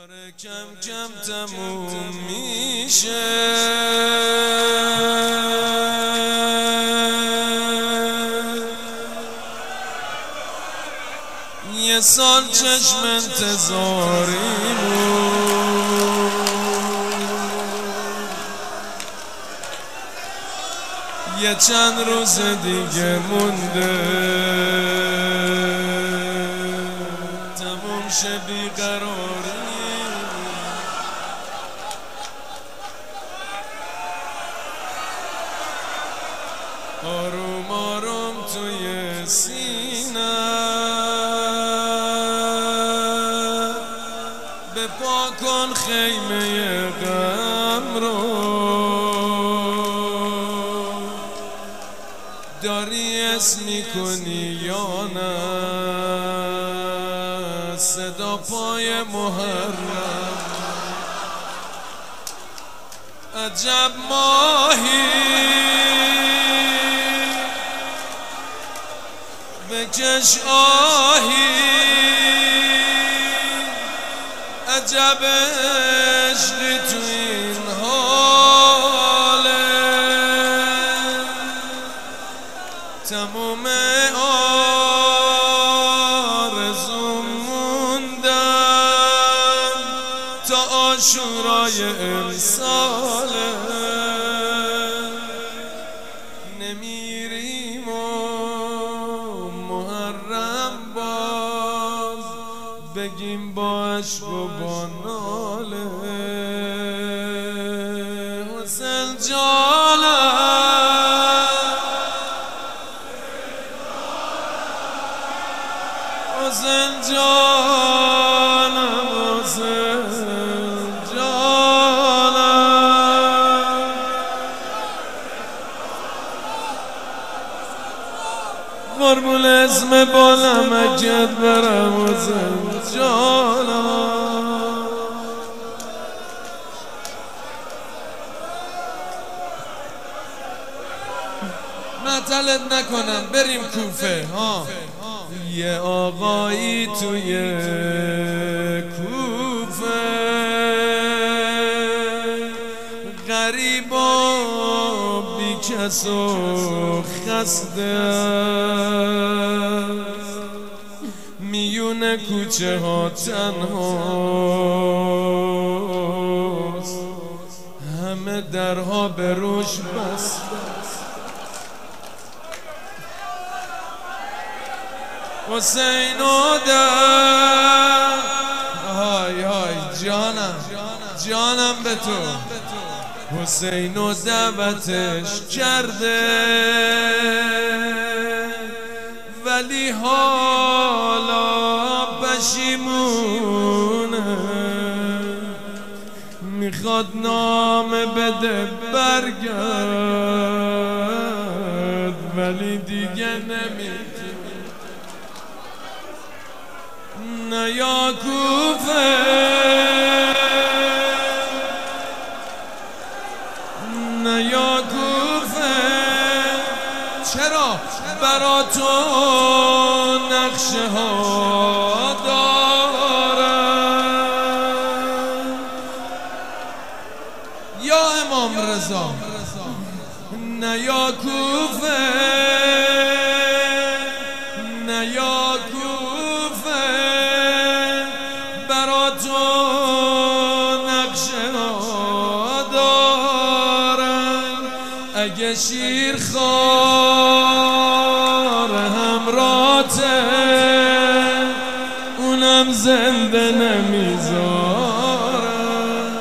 داره کم کم تموم میشه. یه سال چشم انتظاریمون، یه چند روز دیگه مونده تموم شه بیقراری. آروم آروم توی سینه بپا کن خیمه غم رو، داری اسم میکنی یا نه صدا پای محرم. عجب ماهی بکش آهی، عجب عشقی تو این حاله. تموم آرزوم موندن تا عاشورای امساله. نمیریم و محرم باز بگیم با عشق و با ناله. حسین جانم، حسین جانم، حسین جانم. قربون اسم بالم اگت برم حسین جانم. معطلت نکنم بریم کوفه ها. یه آقایی توی کوفه غریب و بی کس و خسته، میون کوچه ها تنهاست، همه درها به روش بسته. حسین و در های های جانم جانم به تو. حسین و دعوتش کرده ولی حالا پشیمونه، میخواد نامه بده برگرد ولی دیگه نمیتونه. نه یا کوفه، نه یا کوفه، چرا برا تو نقشه ها دارم یا امام رضا. نه یا کوفه، نه یا کوفه، برا تو نقشه ها دارم. اگه شیرخوار همراته اونم زنده نمیذارم.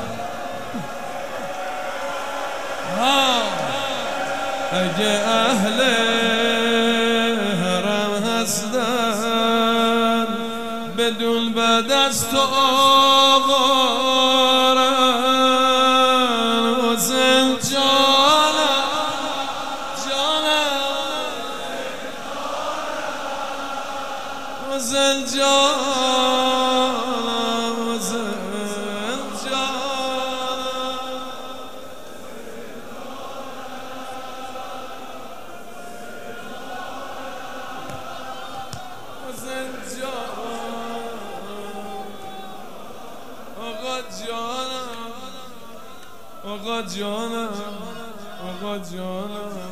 اگه اهل حرم هستن بدون بعد از تو آوارن. حسین جانم جانم، حسین جانم، حسین جانم. حسین جانم آقا جانم آقا جانم آقا جانم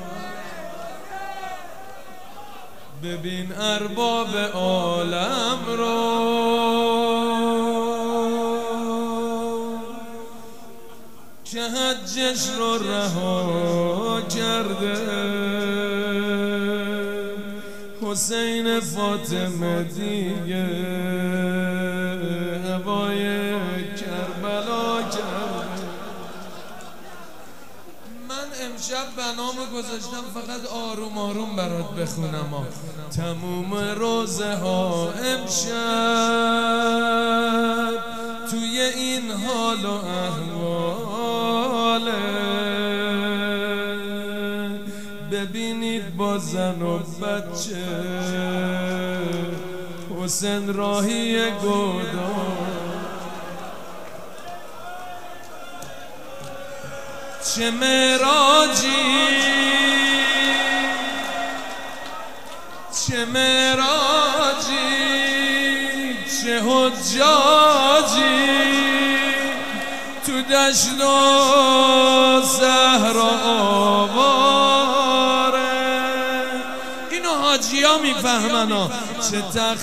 ببین ارباب عالم رو که حجش رو رها کرده حسین فاطمه دیگه هوای کربلا کرده. من امشب بنامو گذاشتم فقط آروم آروم برات بخونم تموم روزه ها امشب توی این حال و احواله ببینید با زن و بچه حسین راهی گودان چه معراجی چه معراجی چه حجاجی تو دشت و صحرا آواره اینو حاجی ها میفهمن چه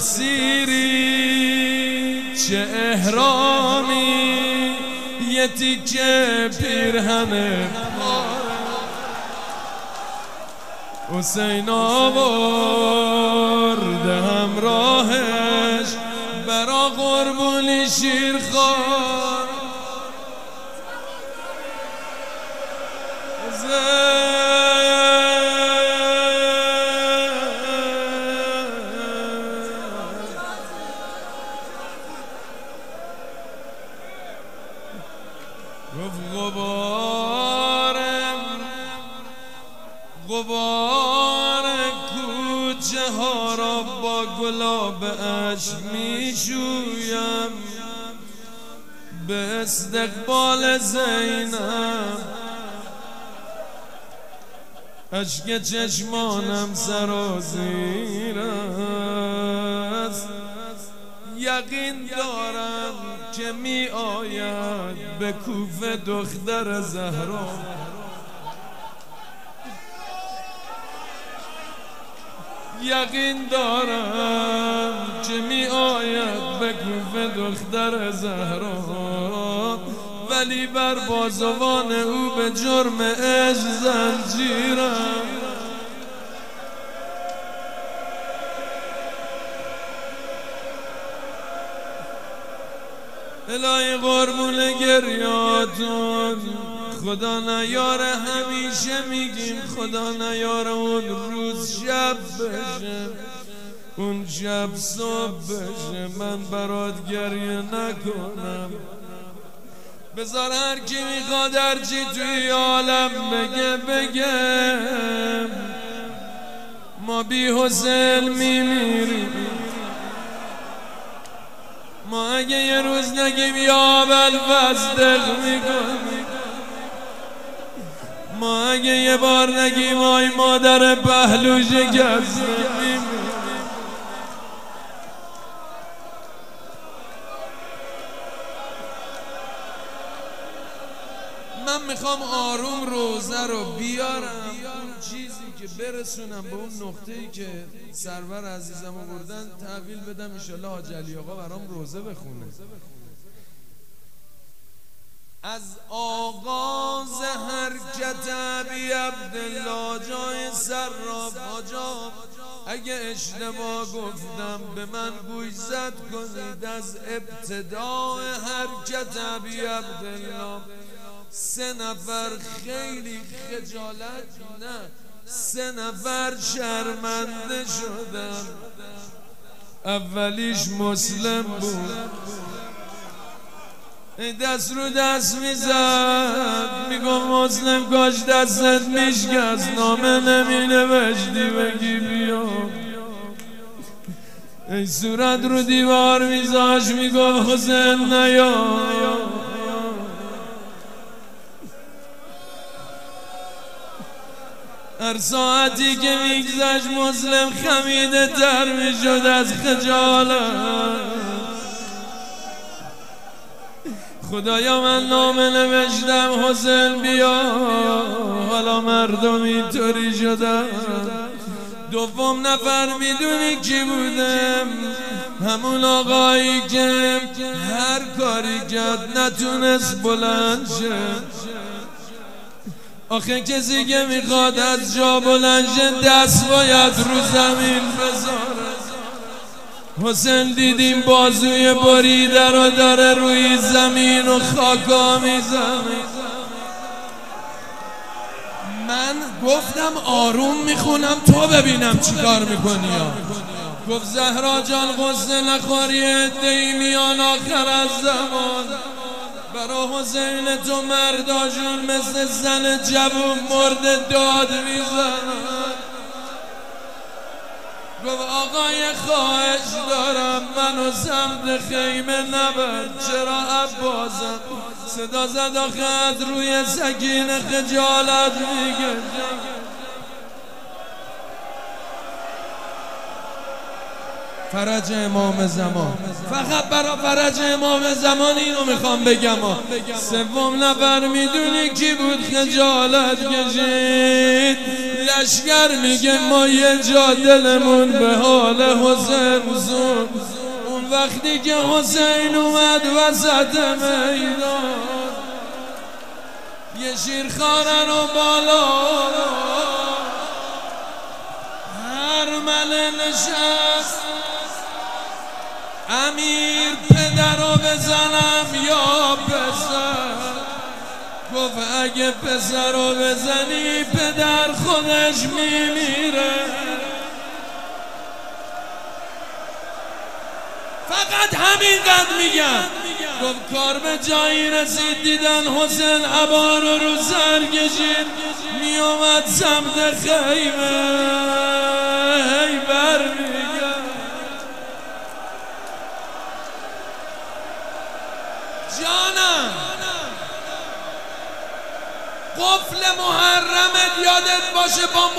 تقصیری چه احرامی یه تیکه پیرهن حسین آورده همراهش برا قربونی شیرخوار غبار کوچه ها را با گلاب اشک می شویم به استقبال زینب اشک چشمانم سرازیر است یقین دارم که می آید به کوفه دختر زهرا یقین دارم که می آید به کوفه دختر زهرا ولی بر بازوان او به جرم عشق زنجیرم الهی قربون گریاتون خدا نیاره همیشه میگیم خدا نیاره اون روز شب بشه اون شب صبح بشه من برات گریه نکنم بذار هر کی میخواد هرچی توی عالم بگه ما بی حسین میمیریم ما اگه یه روز نگیم یا ابوالفضل میکنیم ما اگه یه بار نگیم آی مادر پهلو شکستیم من میخوام آروم روزه رو بیارم اون چیزی که برسونم به اون نقطه‌ای که سرور عزیزم آوردن تحویل بدم انشالله حاج علی آقا برام روزه بخونه از آغاز حرکت ابی عبدالله جای صراف حاجا اگه اشتباه گفتم به من گوش زد کنید از ابتدای حرکت ابی عبدالله 3 نفر خیلی خجالت نه 3 نفر شرمنده شدن اولیش مسلم بود دست رو دست میزد میگم مسلم کاش دستت میشکست نامه نمی نوشتی بگی بیا ای صورت رو دیوار میذاش میگم حسین نیا هر ساعتی که میگذشت مسلم خمیده تر میشد از خجالت خدایا من نامه نوشتم حسین بیا، حالا مردم اینطوری شدن. دوم نفر میدونی کی بودم؟ همون آقایی که هر کاری کرد نتونست بلند شه. آخه کسی که میخواد از جا بلند شه دست باید رو زمین بذاره. حسین دیدیم بازوی بریده رو داره روی زمین و خاکا میزنه. من گفتم آروم میخونم تو ببینم چی کار میکنی. گفت زهرا جان غصه نخوری، عده‌ای میان آخر از زمان برا حسین تو مرداشون مثل زن جوون مرده داد میزنن. گفت آقای خواهش دارم منو سمت خیمه نبر. چرا عباسم؟ صدا زد آخه از روی سکینه خجالت میگه. فرج امام زمان، فقط برا فرج امام زمان اینو میخوام بگم. سوم نفر میدونی کی بود خجالت کشید؟ لشکر میگه ما یه جا دلمون به حال حسین زون. اون وقتی که حسین اومد وسط میدان، یه شیرخواره رو بالا هر مله نشست. امیر پدر رو بزنم یا پسر؟ گفت اگه پسر رو بزنی پدر خودش میمیره. فقط همینقدر میگم. گفت کار به جایی رسید دیدن حسین عبا رو سر کشید میومد سمت خیمه. هی برمیگرد جانم، قفل محرمت یادت باشه با